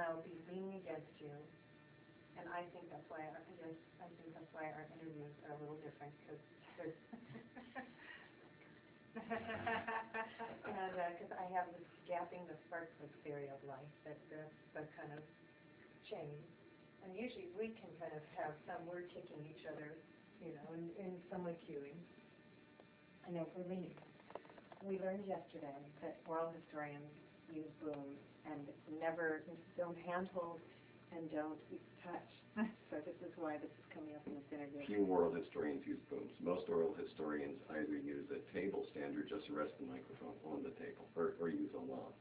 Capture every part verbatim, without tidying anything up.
I'll be leaning against you. And I think that's why our, yes, I think that's why our interviews are a little different, because there's and because uh, I have this gapping the spark plug theory of life, that that's the kind of chain. And usually we can kind of have some word kicking each other, you know, and, and someone cueing. I know for me, we learned yesterday that oral historians use booms, and never, don't handhold and don't touch. So this is why this is coming up in this interview. Few oral historians use booms. Most oral historians either use a table stand or just rest the microphone on the table, or, or use a lawn.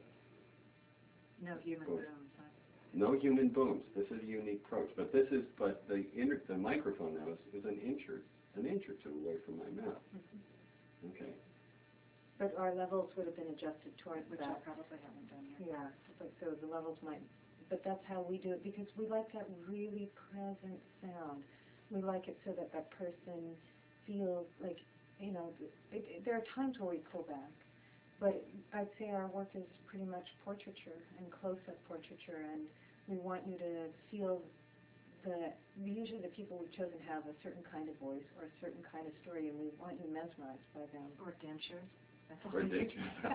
No human Boom. booms. Huh? No human booms. This is a unique approach. But this is, but the inter, the microphone now is, is an inch or an inch or two away from my mouth. Mm-hmm. Okay. But our levels would have been adjusted towards Which that. I probably haven't done yet. Yeah, but so the levels might, but that's how we do it, because we like that really present sound. We like it so that that person feels like, you know, it, it, there are times where we pull back, but I'd say our work is pretty much portraiture and close-up portraiture, and we want you to feel the, usually the people we've chosen have a certain kind of voice or a certain kind of story, and we want you mesmerized by them. Or dentures. Or dentures.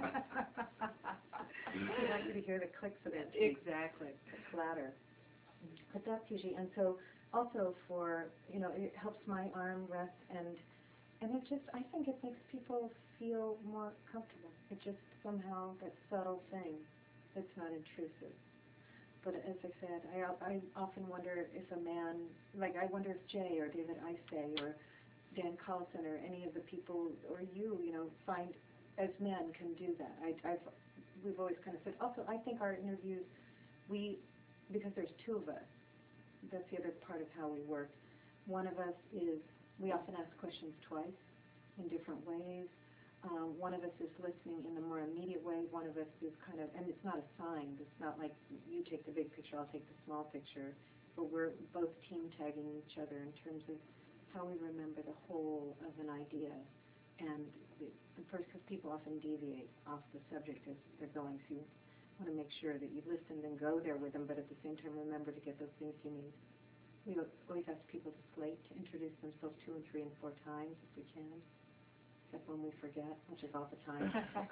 We'd like you to hear the clicks of it. Exactly. The clatter. But that's usually, and so also for, you know, it helps my arm rest, and and it just, I think it makes people feel more comfortable. It just somehow, that subtle thing, it's not intrusive. But as I said, I, I often wonder if a man, like I wonder if Jay or David Isay or Dan Collison or any of the people, or you, you know, find, as men, can do that. I, I've, we've always kind of said, also, I think our interviews, we, because there's two of us, that's the other part of how we work. One of us is, we often ask questions twice in different ways. Um, one of us is listening in the more immediate way. One of us is kind of, and it's not a sign. It's not like you take the big picture, I'll take the small picture. But we're both team tagging each other in terms of how we remember the whole of an idea. And the, the first, because people often deviate off the subject as they're going, so you want to make sure that you listen and go there with them, but at the same time remember to get those things you need. We always ask people to slate, to introduce themselves two and three and four times if we can, except when we forget, which is all the time.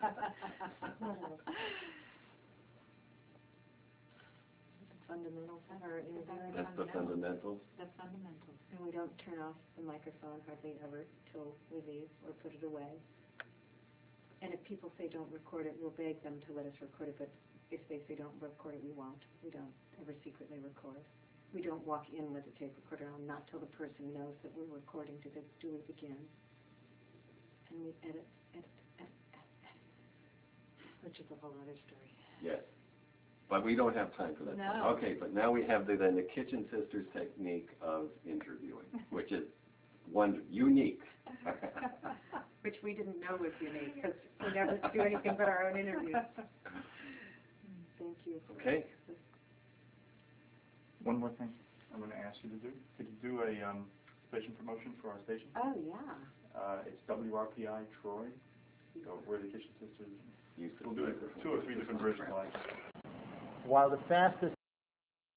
Fundamentals are interviewing. That's the fundamentals. The fundamentals. And we don't turn off the microphone hardly ever till we leave or put it away. And if people say don't record it, we'll beg them to let us record it, but if they say don't record it, we won't. We don't ever secretly record. We don't walk in with a tape recorder on, not till the person knows that we're recording to the, do we begin. And we edit, edit, edit, edit, edit, which is a whole other story. Yes. But we don't have time for that. No. Okay, but now we have the, then the Kitchen Sisters technique of interviewing, which is one unique. Which we didn't know was unique, because we never do anything but our own interviews. Thank you. Okay. One more thing I'm going to ask you to do. Could you do a um, station promotion for our station? Oh, yeah. Uh, it's W R P I Troy. So we're the Kitchen Sisters. Used to We'll do it two or three different versions like. While the fastest